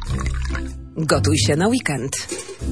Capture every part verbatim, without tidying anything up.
Gotuj się na weekend.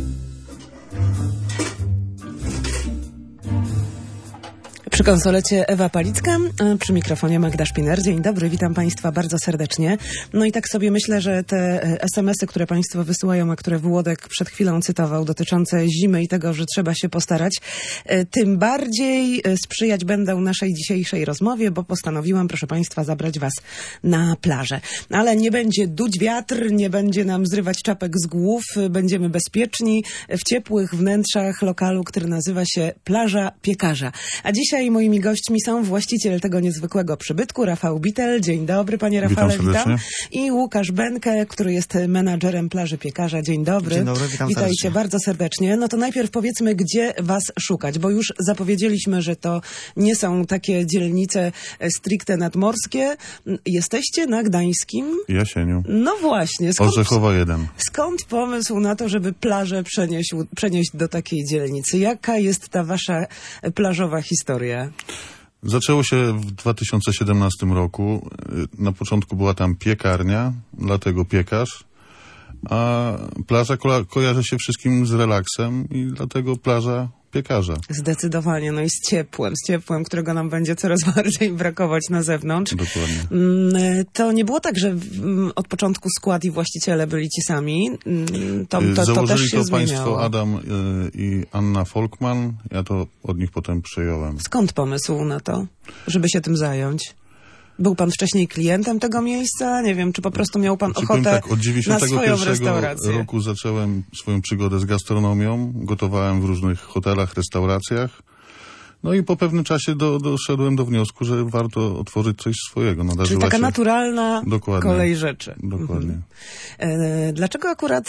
Przy konsolecie Ewa Palicka, a przy mikrofonie Magda Szpiner. Dzień dobry, witam Państwa bardzo serdecznie. No i tak sobie myślę, że te es em esy, które Państwo wysyłają, a które Włodek przed chwilą cytował, dotyczące zimy i tego, że trzeba się postarać, tym bardziej sprzyjać będą naszej dzisiejszej rozmowie, bo postanowiłam, proszę Państwa, zabrać Was na plażę. Ale nie będzie duć wiatr, nie będzie nam zrywać czapek z głów, będziemy bezpieczni w ciepłych wnętrzach lokalu, który nazywa się Plaża Piekarza. A dzisiaj moimi gośćmi są właściciel tego niezwykłego przybytku, Rafał Bitel. Dzień dobry, panie Rafale, witam. witam. I Łukasz Benke, który jest menadżerem Plaży Piekarza. Dzień dobry. Dzień dobry, witam Witajcie serdecznie. bardzo serdecznie. No to najpierw powiedzmy, gdzie was szukać, bo już zapowiedzieliśmy, że to nie są takie dzielnice stricte nadmorskie. Jesteście na Gdańskim? Jasieniu. No właśnie. Skąd, Orzechowa jeden. Skąd pomysł na to, żeby plażę przenieść, przenieść do takiej dzielnicy? Jaka jest ta wasza plażowa historia? Zaczęło się w dwa tysiące siedemnastym roku. Na początku była tam piekarnia, dlatego piekarz, a plaża ko- kojarzy się wszystkim z relaksem i dlatego plaża piekarza. Zdecydowanie, no i z ciepłem, z ciepłem, którego nam będzie coraz bardziej brakować na zewnątrz. Dokładnie. To nie było tak, że od początku skład i właściciele byli ci sami. To, to, to Założyli też się to zmieniało. państwo Adam i Anna Folkman. Ja to od nich potem przejąłem. Skąd pomysł na to, żeby się tym zająć? Był pan wcześniej klientem tego miejsca? Nie wiem, czy po prostu miał pan Znaczy, ochotę tak, od na swoją restaurację? roku zacząłem swoją przygodę z gastronomią. Gotowałem w różnych hotelach, restauracjach. No i po pewnym czasie do, doszedłem do wniosku, że warto otworzyć coś swojego. Nadarzyła Czyli taka się... naturalna Dokładnie. kolej rzeczy. Dokładnie. Mhm. E, dlaczego akurat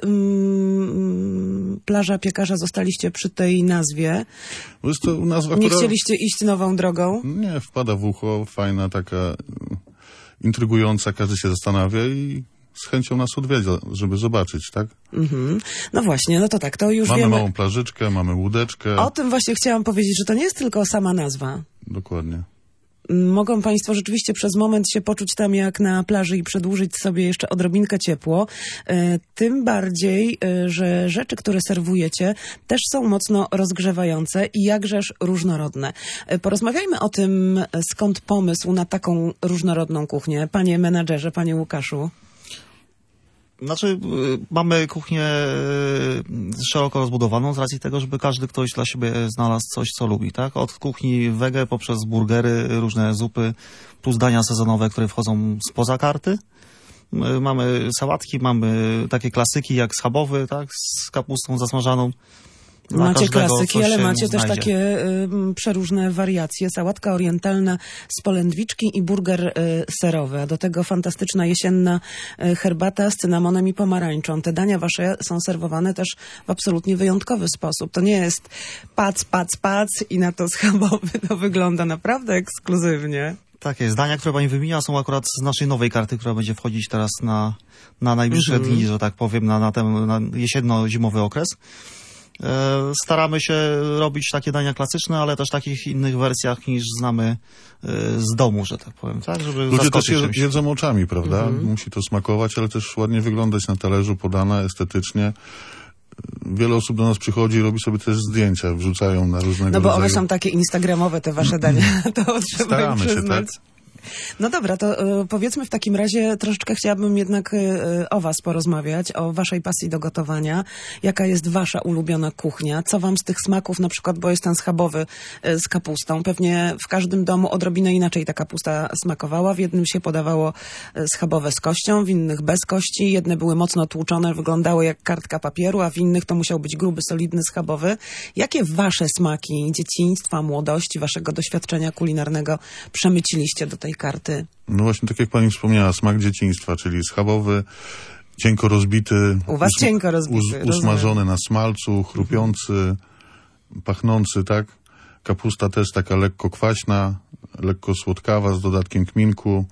mm, Plaża Piekarza zostaliście przy tej nazwie? Bo jest to nazwa, Nie która... chcieliście iść nową drogą? Nie, wpada w ucho, fajna, taka e, intrygująca, każdy się zastanawia i z chęcią nas odwiedza, żeby zobaczyć, tak? Mhm. No właśnie, no to tak, to już mamy wiemy. Mamy małą plażyczkę, mamy łódeczkę. O tym właśnie chciałam powiedzieć, że to nie jest tylko sama nazwa. Dokładnie. Mogą Państwo rzeczywiście przez moment się poczuć tam jak na plaży i przedłużyć sobie jeszcze odrobinkę ciepło. E, tym bardziej, e, że rzeczy, które serwujecie, też są mocno rozgrzewające i jakżeż różnorodne. E, porozmawiajmy o tym, skąd pomysł na taką różnorodną kuchnię. Panie menadżerze, panie Łukaszu. Znaczy, y, mamy kuchnię y, szeroko rozbudowaną z racji tego, żeby każdy ktoś dla siebie znalazł coś, co lubi, tak? Od kuchni wege poprzez burgery, różne zupy, plus dania sezonowe, które wchodzą spoza karty. Y, mamy sałatki, mamy takie klasyki jak schabowy, tak? Z kapustą zasmażaną. Dla macie każdego klasyki, coś ale się macie też znajdzie. takie y, przeróżne wariacje. Sałatka orientalna z polędwiczki i burger y, serowy. A do tego fantastyczna jesienna y, herbata z cynamonem i pomarańczą. Te dania wasze są serwowane też w absolutnie wyjątkowy sposób. To nie jest pac, pac, pac i na to schabowy. To wygląda naprawdę ekskluzywnie. Tak jest. Dania, które pani wymienia, są akurat z naszej nowej karty, która będzie wchodzić teraz na, na najbliższe Mhm. dni, że tak powiem, na, na ten na jesienno-zimowy okres. E, staramy się robić takie dania klasyczne, ale też takich innych wersjach niż znamy e, z domu, że tak powiem, tak? Żeby Ludzie też zaskoczyć je, czymś. jedzą oczami, prawda? Mhm. Musi to smakować, ale też ładnie wyglądać na talerzu, podana estetycznie. Wiele osób do nas przychodzi i robi sobie też zdjęcia, wrzucają na różnego No bo rodzaju... one są takie instagramowe, te wasze dania. To trzeba Staramy się, przyznać. tak? No dobra, to y, powiedzmy w takim razie, troszeczkę chciałabym jednak y, o was porozmawiać, o waszej pasji do gotowania. Jaka jest wasza ulubiona kuchnia? Co wam z tych smaków, na przykład, bo jest ten schabowy y, z kapustą. Pewnie w każdym domu odrobinę inaczej ta kapusta smakowała. W jednym się podawało y, schabowe z kością, w innych bez kości. Jedne były mocno tłuczone, wyglądały jak kartka papieru, a w innych to musiał być gruby, solidny schabowy. Jakie wasze smaki dzieciństwa, młodości, waszego doświadczenia kulinarnego przemyciliście do tej karty? No właśnie, tak jak pani wspomniała, smak dzieciństwa, czyli schabowy, cienko rozbity. U was usma- cienko rozbity, us- Usmażony na smalcu, chrupiący, mhm. pachnący, tak? Kapusta też taka lekko kwaśna, lekko słodkawa z dodatkiem kminku.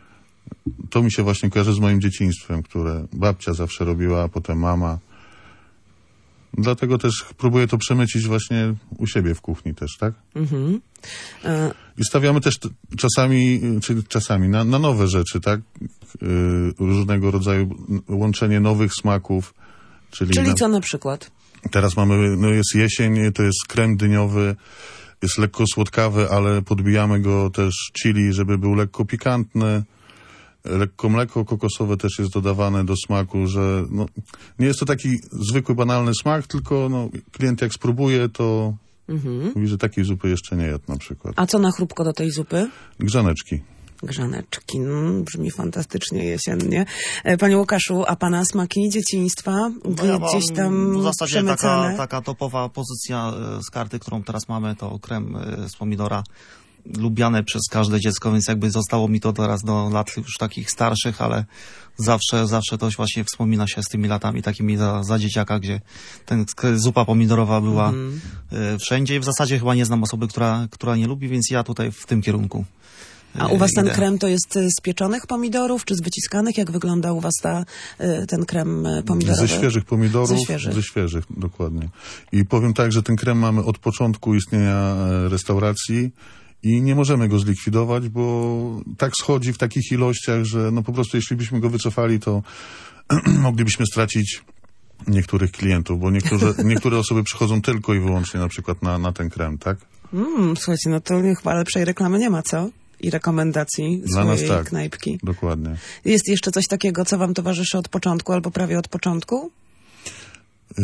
To mi się właśnie kojarzy z moim dzieciństwem, które babcia zawsze robiła, a potem mama. Dlatego też próbuję to przemycić właśnie u siebie w kuchni też, tak? Mhm. E... I stawiamy też t- czasami, czy czasami na, na nowe rzeczy, tak? Yy, różnego rodzaju łączenie nowych smaków. Czyli, czyli na, co na przykład? Teraz mamy, no jest jesień, to jest krem dyniowy, jest lekko słodkawy, ale podbijamy go też chili, żeby był lekko pikantny. Lekko mleko kokosowe też jest dodawane do smaku, że no, nie jest to taki zwykły, banalny smak, tylko no, klient jak spróbuje, to mhm. mówi, że takiej zupy jeszcze nie jadł na przykład. A co na chrupko do tej zupy? Grzaneczki. Grzaneczki, no, brzmi fantastycznie jesiennie. Panie Łukaszu, a pana smaki dzieciństwa? No ja gdzieś tam w zasadzie przemycane? taka, taka topowa pozycja z karty, którą teraz mamy, to krem z pomidora. Lubiane przez każde dziecko, więc jakby zostało mi to teraz do lat już takich starszych, ale zawsze, zawsze to właśnie wspomina się z tymi latami takimi za, za dzieciaka, gdzie ten zupa pomidorowa była mm. y, wszędzie i w zasadzie chyba nie znam osoby, która, która nie lubi, więc ja tutaj w tym kierunku. A u was ten krem to jest z pieczonych pomidorów, czy z wyciskanych? Jak wygląda u was ta, ten krem pomidorowy? Ze świeżych pomidorów, ze świeżych. ze świeżych, dokładnie. I powiem tak, że ten krem mamy od początku istnienia restauracji i nie możemy go zlikwidować, bo tak schodzi w takich ilościach, że no po prostu jeśli byśmy go wycofali, to moglibyśmy stracić niektórych klientów, bo niektóre, niektóre osoby przychodzą tylko i wyłącznie na przykład na, na ten krem, tak? Mm, słuchajcie, no to chyba lepszej reklamy nie ma, co? I rekomendacji dla swojej nas tak, knajpki. Dokładnie. Jest jeszcze coś takiego, co wam towarzyszy od początku albo prawie od początku? Yy,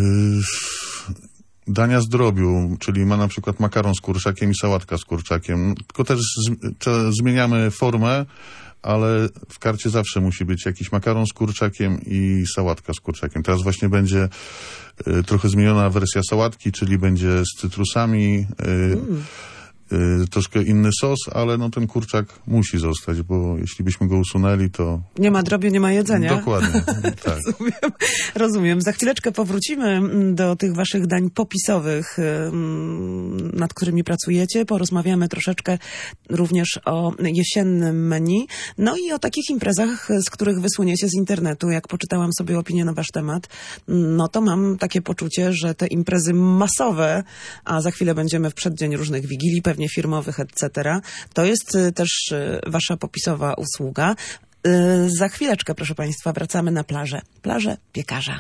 dania z drobiu, czyli ma na przykład makaron z kurczakiem i sałatka z kurczakiem. Tylko też z, cze, zmieniamy formę, ale w karcie zawsze musi być jakiś makaron z kurczakiem i sałatka z kurczakiem. Teraz właśnie będzie y, trochę zmieniona wersja sałatki, czyli będzie z cytrusami, y, mm. y, troszkę inny sos, ale no ten kurczak musi zostać, bo jeśli byśmy go usunęli, to... Nie ma drobiu, nie ma jedzenia. Dokładnie, tak. Rozumiem, rozumiem. Za chwileczkę powrócimy do tych waszych dań popisowych, nad którymi pracujecie. Porozmawiamy troszeczkę również o jesiennym menu. No i o takich imprezach, z których wysłoniecie z internetu. Jak poczytałam sobie opinię na wasz temat, no to mam takie poczucie, że te imprezy masowe, a za chwilę będziemy w przeddzień różnych wigilii, pewnie firmowych, et cetera. To jest też wasza popisowa usługa. Za chwileczkę, proszę państwa, wracamy na plażę. Plażę piekarza.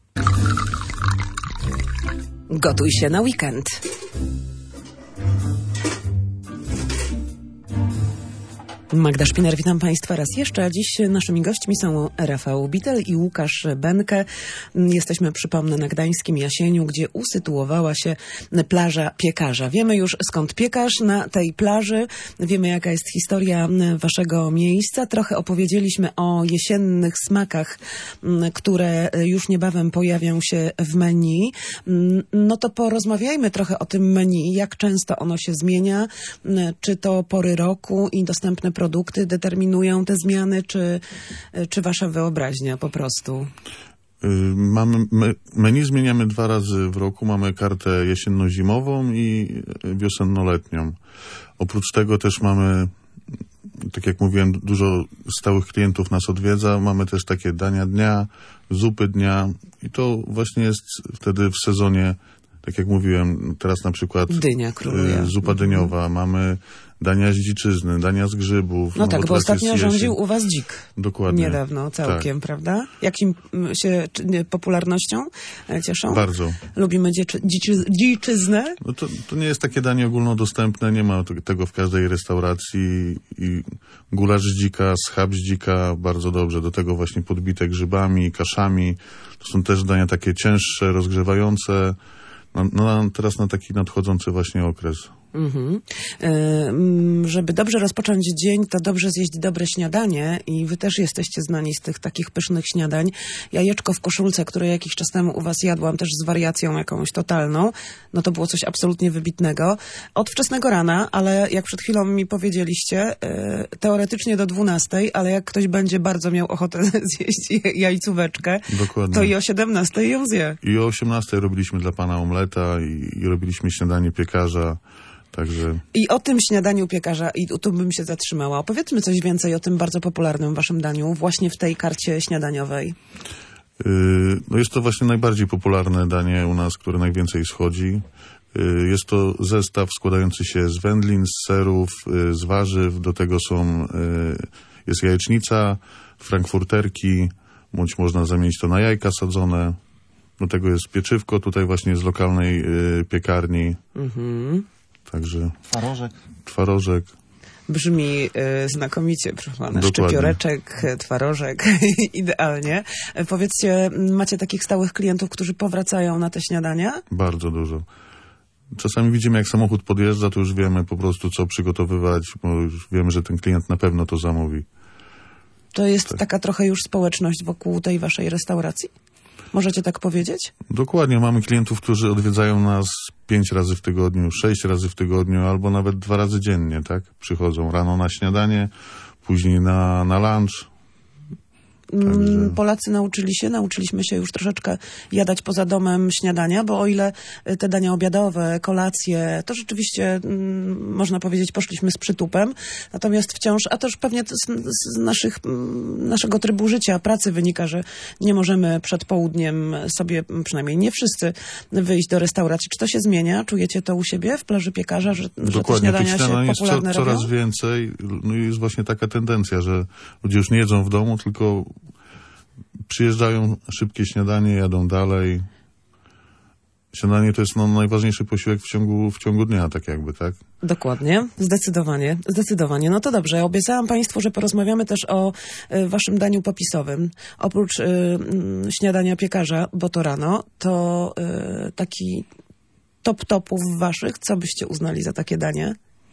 Gotuj się na weekend. Magda Szpiner, witam państwa raz jeszcze. A dziś naszymi gośćmi są Rafał Bitel i Łukasz Benke. Jesteśmy, przypomnę, na gdańskim Jasieniu, gdzie usytuowała się plaża piekarza. Wiemy już, skąd piekarz na tej plaży. Wiemy, jaka jest historia waszego miejsca. Trochę opowiedzieliśmy o jesiennych smakach, które już niebawem pojawią się w menu. No to porozmawiajmy trochę o tym menu. Jak często ono się zmienia? Czy to pory roku i dostępne produkty determinują te zmiany, czy, czy wasza wyobraźnia po prostu? Mamy, menu zmieniamy dwa razy w roku. Mamy kartę jesienno-zimową i wiosenno-letnią. Oprócz tego też mamy, tak jak mówiłem, dużo stałych klientów nas odwiedza. Mamy też takie dania dnia, zupy dnia i to właśnie jest wtedy w sezonie, tak jak mówiłem, teraz na przykład dynia króluje. Zupa dyniowa, mm. mamy dania z dziczyzny, dania z grzybów. No, no tak, bo, bo ostatnio rządził u was dzik. Dokładnie. Niedawno, całkiem, tak. Prawda? Jakim się czy, popularnością cieszą? Bardzo. Lubimy dzieczy, dziczy, dziczyznę? No to, to nie jest takie danie ogólnodostępne, nie ma tego w każdej restauracji i gulasz z dzika, schab z dzika, bardzo dobrze. Do tego właśnie podbite grzybami, kaszami. To są też dania takie cięższe, rozgrzewające. No, no, teraz na taki nadchodzący właśnie okres. Mhm. Y, żeby dobrze rozpocząć dzień, to dobrze zjeść dobre śniadanie i wy też jesteście znani z tych takich pysznych śniadań. Jajeczko w koszulce, które jakiś czas temu u was jadłam, też z wariacją jakąś totalną, no to było coś absolutnie wybitnego. Od wczesnego rana, ale jak przed chwilą mi powiedzieliście, y, teoretycznie do dwunastej, ale jak ktoś będzie bardzo miał ochotę zjeść jajcóweczkę, dokładnie, to i o siedemnastej ją zje. I o osiemnastej robiliśmy dla pana omleta i, i robiliśmy śniadanie piekarza. Także... I o tym śniadaniu piekarza, i tu bym się zatrzymała. Opowiedzmy coś więcej o tym bardzo popularnym waszym daniu, właśnie w tej karcie śniadaniowej. No jest to właśnie najbardziej popularne danie u nas, które najwięcej schodzi. Jest to zestaw składający się z wędlin, z serów, z warzyw. Do tego są, jest jajecznica, frankfurterki, bądź można zamienić to na jajka sadzone. Do tego jest pieczywko tutaj właśnie z lokalnej piekarni. Mhm. Także twarożek. Twarożek. Brzmi y, znakomicie, proszę pana. Szczypioreczek, twarożek, idealnie. Powiedzcie, macie takich stałych klientów, którzy powracają na te śniadania? Bardzo dużo. Czasami widzimy, jak samochód podjeżdża, to już wiemy po prostu, co przygotowywać, bo już wiemy, że ten klient na pewno to zamówi. To jest tak. taka trochę już społeczność wokół tej waszej restauracji? Możecie tak powiedzieć? Dokładnie. Mamy klientów, którzy odwiedzają nas pięć razy w tygodniu, sześć razy w tygodniu, albo nawet dwa razy dziennie, tak? Przychodzą rano na śniadanie, później na, na lunch. Także... Polacy nauczyli się, nauczyliśmy się już troszeczkę jadać poza domem śniadania, bo o ile te dania obiadowe, kolacje, to rzeczywiście mm, można powiedzieć poszliśmy z przytupem, natomiast wciąż, a też pewnie z, z naszych, naszego trybu życia, pracy wynika, że nie możemy przed południem sobie, przynajmniej nie wszyscy, wyjść do restauracji. Czy to się zmienia? Czujecie to u siebie w Plaży Piekarza, że, że te śniadania się popularne jest co, robią? coraz więcej. No i jest właśnie taka tendencja, że ludzie już nie jedzą w domu, tylko przyjeżdżają, szybkie śniadanie, jadą dalej. Śniadanie to jest no, najważniejszy posiłek w ciągu, w ciągu dnia, tak jakby, tak? Dokładnie, zdecydowanie, zdecydowanie. No to dobrze, obiecałam Państwu, że porozmawiamy też o y, waszym daniu popisowym. Oprócz y, y, śniadania piekarza, bo to rano, to y, taki top topów waszych, co byście uznali za takie danie?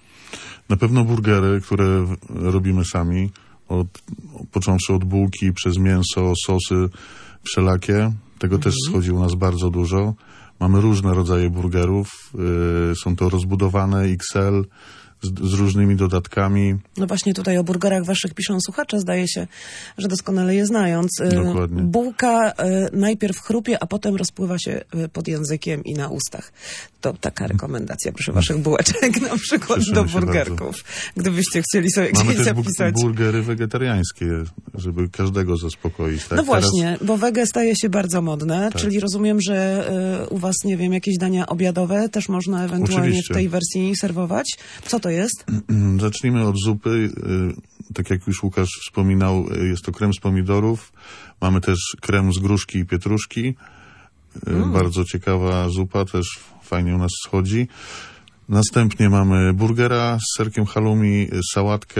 Na pewno burgery, które robimy sami. Od, począwszy od bułki, przez mięso, sosy wszelakie. Tego mm-hmm. też schodzi u nas bardzo dużo. Mamy różne rodzaje burgerów. Yy, są to rozbudowane X L z, z różnymi dodatkami. No właśnie tutaj o burgerach waszych piszą słuchacze, zdaje się, że doskonale je znając. Dokładnie. Bułka y, najpierw chrupie, a potem rozpływa się y, pod językiem i na ustach. To taka rekomendacja, proszę, waszych bułeczek na przykład Cieszymy do burgerków. Bardzo. Gdybyście chcieli sobie Mamy gdzieś też zapisać. Bu- burgery wegetariańskie, żeby każdego zaspokoić. Tak? No właśnie, Teraz... bo wege staje się bardzo modne, tak. czyli rozumiem, że y, u was, nie wiem, jakieś dania obiadowe też można ewentualnie Oczywiście. w tej wersji serwować. Co to jest? Zacznijmy od zupy. Tak jak już Łukasz wspominał, jest to krem z pomidorów. Mamy też krem z gruszki i pietruszki. Mm. Bardzo ciekawa zupa, też fajnie u nas schodzi. Następnie mamy burgera z serkiem halloumi, sałatkę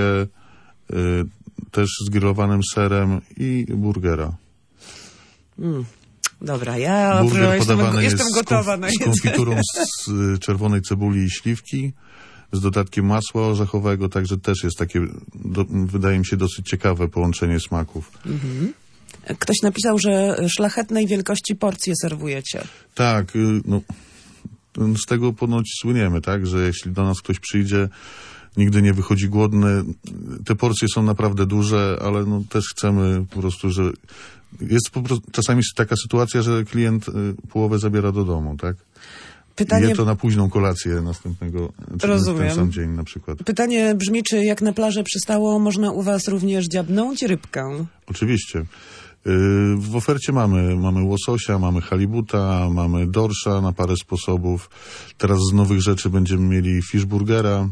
też z grillowanym serem i burgera. Mm. Dobra, ja Burger jestem, podawany jestem jest gotowa z, na z konfiturą z czerwonej cebuli i śliwki, z dodatkiem masła orzechowego, także też jest takie, do, wydaje mi się, dosyć ciekawe połączenie smaków. Mhm. Ktoś napisał, że szlachetnej wielkości porcje serwujecie. Tak, no, z tego ponoć słyniemy, tak, że jeśli do nas ktoś przyjdzie, nigdy nie wychodzi głodny. Te porcje są naprawdę duże, ale no, też chcemy po prostu, że jest po prostu czasami taka sytuacja, że klient połowę zabiera do domu, tak? Pytanie... Je to na późną kolację następnego, czy Rozumiem. ten sam dzień na przykład. Pytanie brzmi, czy jak na plażę przystało, można u was również dziabnąć rybkę? Oczywiście. W ofercie mamy, mamy łososia, mamy halibuta, mamy dorsza na parę sposobów. Teraz z nowych rzeczy będziemy mieli fishburgera.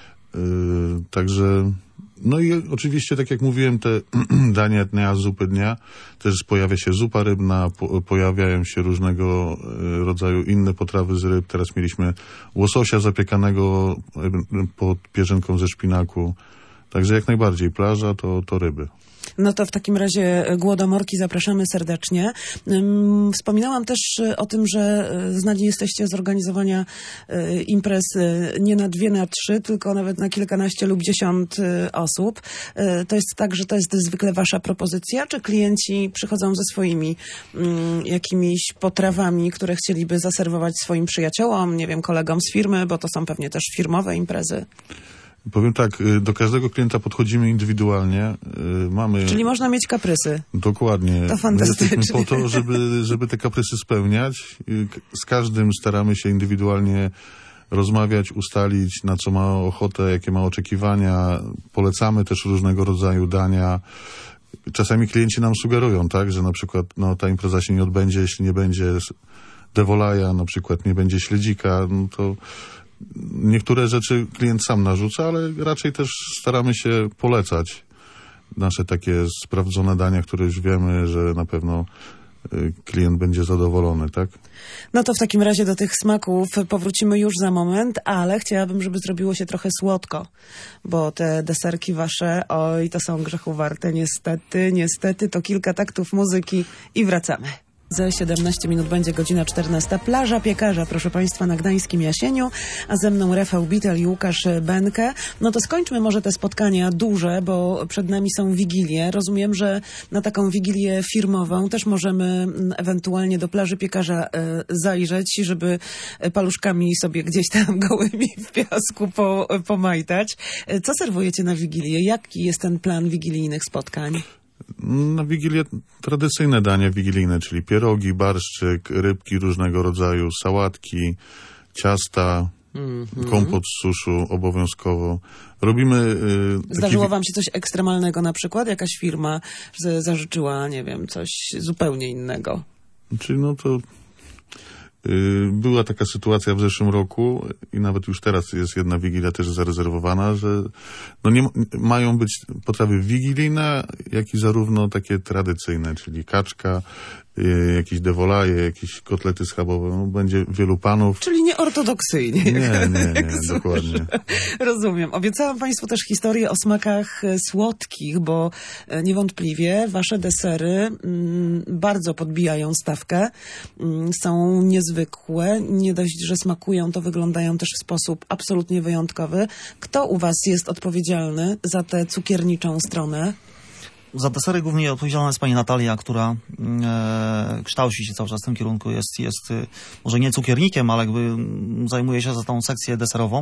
Także, no i oczywiście, tak jak mówiłem, te dania dnia, zupy dnia, też pojawia się zupa rybna, po, pojawiają się różnego rodzaju inne potrawy z ryb. Teraz mieliśmy łososia zapiekanego pod pierzynką ze szpinaku. Także jak najbardziej plaża to, to ryby. No to w takim razie Głodomorki zapraszamy serdecznie. Wspominałam też o tym, że znani jesteście z organizowania imprez nie na dwie, na trzy, tylko nawet na kilkanaście lub dziesiąt osób. To jest tak, że to jest zwykle wasza propozycja, czy klienci przychodzą ze swoimi um, jakimiś potrawami, które chcieliby zaserwować swoim przyjaciołom, nie wiem, kolegom z firmy, bo to są pewnie też firmowe imprezy? Powiem tak, do każdego klienta podchodzimy indywidualnie. Mamy... Czyli można mieć kaprysy. Dokładnie. To fantastycznie. My jesteśmy po to, żeby, żeby te kaprysy spełniać. Z każdym staramy się indywidualnie rozmawiać, ustalić, na co ma ochotę, jakie ma oczekiwania. Polecamy też różnego rodzaju dania. czasami klienci nam sugerują, tak, że na przykład no, ta impreza się nie odbędzie, jeśli nie będzie devolaja, na przykład nie będzie śledzika, no to niektóre rzeczy klient sam narzuca, ale raczej też staramy się polecać nasze takie sprawdzone dania, które już wiemy, że na pewno klient będzie zadowolony, tak? No to w takim razie do tych smaków powrócimy już za moment, ale chciałabym, żeby zrobiło się trochę słodko, bo te deserki wasze, oj, to są grzechu warte, niestety, niestety, to kilka taktów muzyki i wracamy. Za siedemnaście minut będzie godzina czternasta. Plaża Piekarza, proszę Państwa, na gdańskim Jasieniu, a ze mną Rafał Bitel i Łukasz Benke. No to skończmy może te spotkania duże, bo przed nami są wigilie. Rozumiem, że na taką wigilię firmową też możemy ewentualnie do Plaży Piekarza e, zajrzeć, żeby paluszkami sobie gdzieś tam gołymi w piasku po, pomajtać. Co serwujecie na wigilię? Jaki jest ten plan wigilijnych spotkań? Na Wigilię tradycyjne dania wigilijne, czyli pierogi, barszczyk, rybki różnego rodzaju, sałatki, ciasta, mm-hmm. kompot z suszu obowiązkowo. Robimy... Yy, Zdarzyło taki... wam się coś ekstremalnego na przykład? Jakaś firma z- zażyczyła, nie wiem, coś zupełnie innego? Czyli no to... Była taka sytuacja w zeszłym roku i nawet już teraz jest jedna wigilia też zarezerwowana, że no nie mają być potrawy wigilijne, jak i zarówno takie tradycyjne, czyli kaczka, jakieś devolaje, jakieś kotlety schabowe. No, będzie wielu panów. Czyli nieortodoksyjnie. Nie, nie, nie, dokładnie. Rozumiem. Obiecałam Państwu też historię o smakach słodkich, bo niewątpliwie wasze desery mm, bardzo podbijają stawkę. Mm, są niezwykłe. Nie dość, że smakują, to wyglądają też w sposób absolutnie wyjątkowy. Kto u was jest odpowiedzialny za tę cukierniczą stronę? Za desery głównie odpowiedzialna jest pani Natalia, która e, kształci się cały czas w tym kierunku. Jest, jest e, może nie cukiernikiem, ale jakby zajmuje się za tą sekcję deserową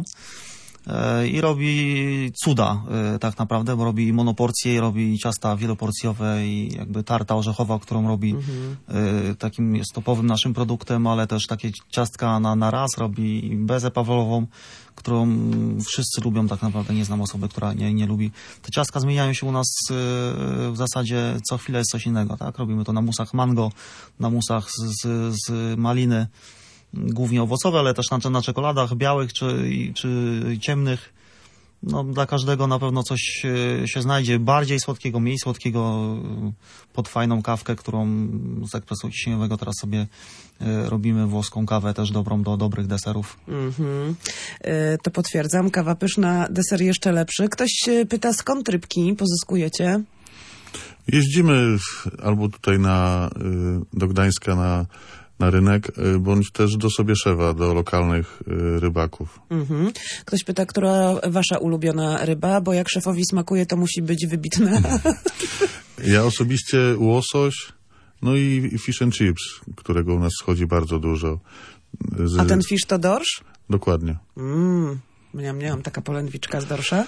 e, i robi cuda e, tak naprawdę, bo robi monoporcje i robi ciasta wieloporcjowe i jakby tarta orzechowa, którą robi mhm. e, takim jest topowym naszym produktem, ale też takie ciastka na, na raz robi bezę pawlową, którą wszyscy lubią, tak naprawdę nie znam osoby, która nie, nie lubi. Te ciastka zmieniają się u nas y, w zasadzie co chwilę jest coś innego, tak? Robimy to na musach mango, na musach z, z, z maliny, głównie owocowe, ale też na, na czekoladach białych czy, czy ciemnych. No, dla każdego na pewno coś się znajdzie bardziej słodkiego, mniej słodkiego, pod fajną kawkę, którą z ekspresu ciśnieniowego teraz sobie robimy, włoską kawę też dobrą do dobrych deserów. Mm-hmm. Yy, to potwierdzam. Kawa pyszna, deser jeszcze lepszy. Ktoś pyta, skąd rybki pozyskujecie? Jeździmy albo tutaj na, do Gdańska na na rynek, bądź też do Sobieszewa, do lokalnych y, rybaków. Mm-hmm. Ktoś pyta, która wasza ulubiona ryba, bo jak szefowi smakuje, to musi być wybitna. Ja osobiście łosoś, no i, i fish and chips, którego u nas schodzi bardzo dużo. Z... A ten fish to dorsz? Dokładnie. Mm, ja miałam taka polędwiczka z dorsza.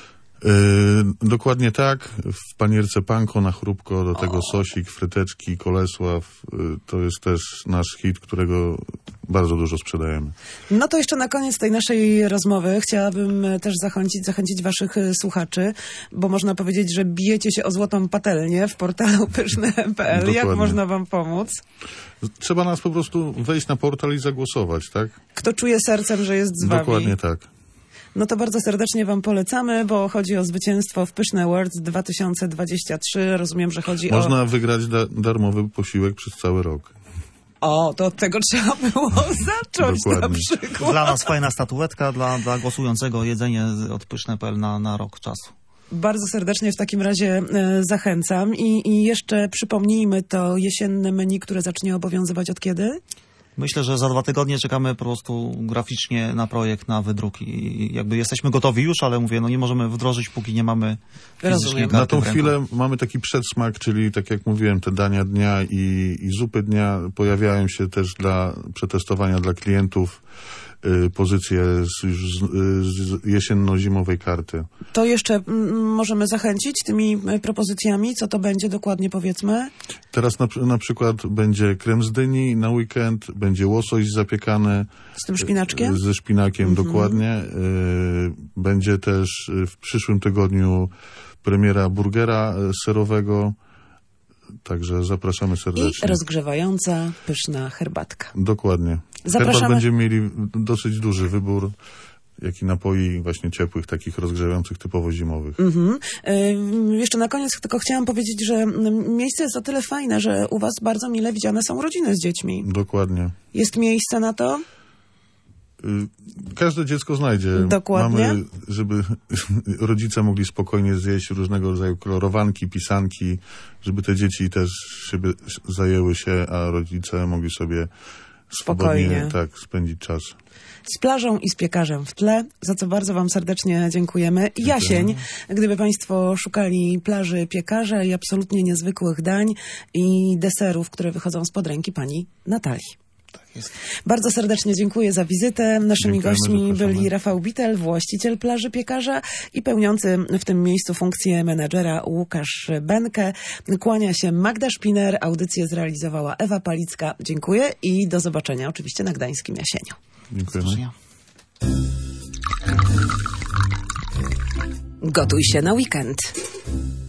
Yy, dokładnie tak. W panierce panko na chrupko, do tego o. sosik, fryteczki, Kolesław. Yy, to jest też nasz hit, którego bardzo dużo sprzedajemy. No to jeszcze na koniec tej naszej rozmowy chciałabym też zachęcić, zachęcić waszych słuchaczy, bo można powiedzieć, że bijecie się o złotą patelnię w portalu pyszne kropka p l. Jak można wam pomóc? Trzeba nas po prostu wejść na portal i zagłosować, tak? Kto czuje sercem, że jest z wami? Dokładnie tak. No to bardzo serdecznie wam polecamy, bo chodzi o zwycięstwo w Pyszne Awards dwa tysiące dwudziesty trzeci. Rozumiem, że chodzi Można o... Można wygrać da darmowy posiłek przez cały rok. O, to od tego trzeba było zacząć. Dokładnie. Na przykład. Dla nas fajna statuetka, dla, dla głosującego jedzenie od pyszne kropka p l na, na rok czasu. Bardzo serdecznie w takim razie e, zachęcam. I, I jeszcze przypomnijmy to jesienne menu, które zacznie obowiązywać od kiedy? Myślę, że za dwa tygodnie czekamy po prostu graficznie na projekt, na wydruk i jakby jesteśmy gotowi już, ale mówię, no nie możemy wdrożyć, póki nie mamy fizycznie karty. Na tą chwilę mamy taki przedsmak, czyli tak jak mówiłem, te dania dnia i, i zupy dnia pojawiają się też dla przetestowania dla klientów. Y, pozycję z, z, z jesienno-zimowej karty. To jeszcze m, możemy zachęcić tymi propozycjami? Co to będzie dokładnie, powiedzmy? Teraz na, na przykład będzie krem z dyni na weekend, będzie łosoś zapiekany. Z tym szpinaczkiem? Ze szpinakiem, mhm. dokładnie. Y, będzie też w przyszłym tygodniu premiera burgera serowego, Także zapraszamy I serdecznie. rozgrzewająca, pyszna herbatka. Dokładnie. Zapraszamy. Herbat będziemy mieli dosyć duży wybór, jak i napoi właśnie ciepłych, takich rozgrzewających, typowo zimowych. Mhm. Y, jeszcze na koniec tylko chciałam powiedzieć, że miejsce jest o tyle fajne, że u was bardzo mile widziane są rodziny z dziećmi. Dokładnie. Jest miejsce na to? Y, Każde dziecko znajdzie. Dokładnie. Mamy, żeby rodzice mogli spokojnie zjeść różnego rodzaju kolorowanki, pisanki, żeby te dzieci też siebie zajęły się, a rodzice mogli sobie swobodnie Spokojnie. tak, spędzić czas. Z plażą i z piekarzem w tle, za co bardzo wam serdecznie dziękujemy. Jasień, gdyby państwo szukali plaży, piekarza i absolutnie niezwykłych dań i deserów, które wychodzą spod ręki pani Natalii. Tak jest. Bardzo serdecznie dziękuję za wizytę. Naszymi Dziękujemy, gośćmi zapraszamy. byli Rafał Bitel, właściciel plaży piekarza i pełniący w tym miejscu funkcję menedżera Łukasz Benke. Kłania się Magda Szpiner, audycję zrealizowała Ewa Palicka. Dziękuję i do zobaczenia oczywiście na gdańskim Jasieniu. Dziękujemy. Gotuj się na weekend.